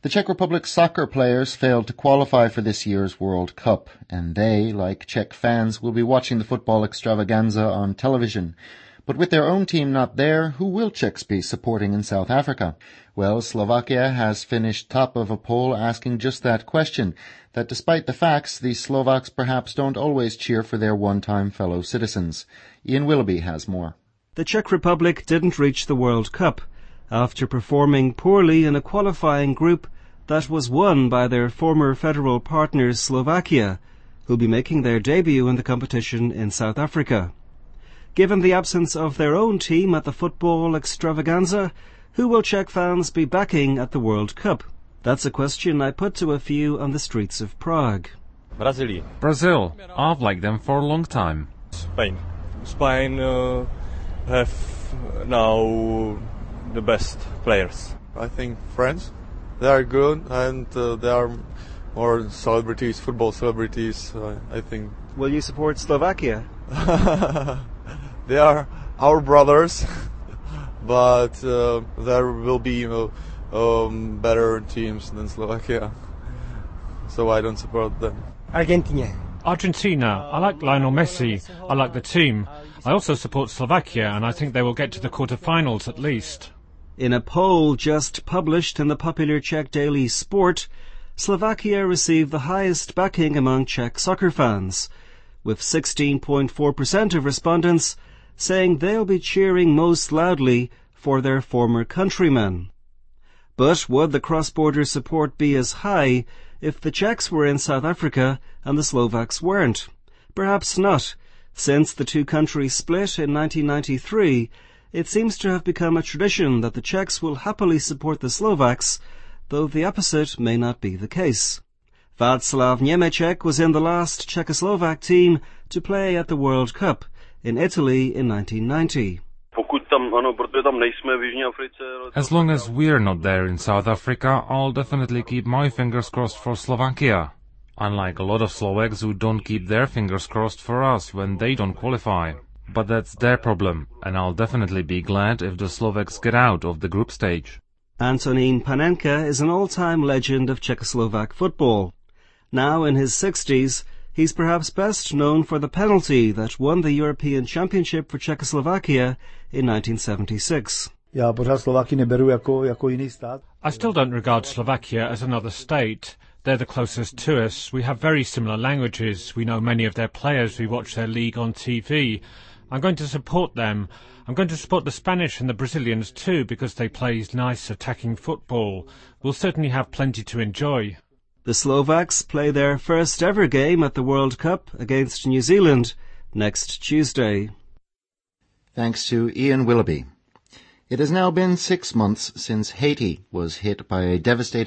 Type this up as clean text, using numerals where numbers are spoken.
The Czech Republic soccer players failed to qualify for this year's World Cup, and they, like Czech fans, will be watching the football extravaganza on television. But with their own team not there, who will Czechs be supporting in South Africa? Well, Slovakia has finished top of a poll asking just that question, that despite the facts, the Slovaks perhaps don't always cheer for their one-time fellow citizens. Ian Willoughby has more. The Czech Republic didn't reach the World Cup after performing poorly in a qualifying group that was won by their former federal partners Slovakia, who'll be making their debut in the competition in South Africa. Given the absence of their own team at the football extravaganza, who will Czech fans be backing at the World Cup? That's a question I put to a few on the streets of Prague. Brazil. I've liked them for a long time. Spain have now the best players. I think France. They are good and they are more celebrities, football celebrities, I think. Will you support Slovakia? They are our brothers, but there will be better teams than Slovakia, so I don't support them. Argentina. I like Lionel Messi. I like the team. I also support Slovakia, and I think they will get to the quarter-finals at least. In a poll just published in the popular Czech daily Sport, Slovakia received the highest backing among Czech soccer fans, with 16.4% of respondents saying they'll be cheering most loudly for their former countrymen. But would the cross-border support be as high if the Czechs were in South Africa and the Slovaks weren't? Perhaps not. Since the two countries split in 1993, it seems to have become a tradition that the Czechs will happily support the Slovaks, though the opposite may not be the case. Václav Němeček was in the last Czechoslovak team to play at the World Cup in Italy in 1990. As long as we're not there in South Africa, I'll definitely keep my fingers crossed for Slovakia. Unlike a lot of Slovaks who don't keep their fingers crossed for us when they don't qualify. But that's their problem, and I'll definitely be glad if the Slovaks get out of the group stage. Antonín Panenka is an all-time legend of Czechoslovak football. Now in his 60s, he's perhaps best known for the penalty that won the European Championship for Czechoslovakia in 1976. I still don't regard Slovakia as another state. They're the closest to us. We have very similar languages. We know many of their players. We watch their league on TV. I'm going to support them. I'm going to support the Spanish and the Brazilians too, because they play nice attacking football. We'll certainly have plenty to enjoy. The Slovaks play their first ever game at the World Cup against New Zealand next Tuesday. Thanks to Ian Willoughby. It has now been 6 months since Haiti was hit by a devastating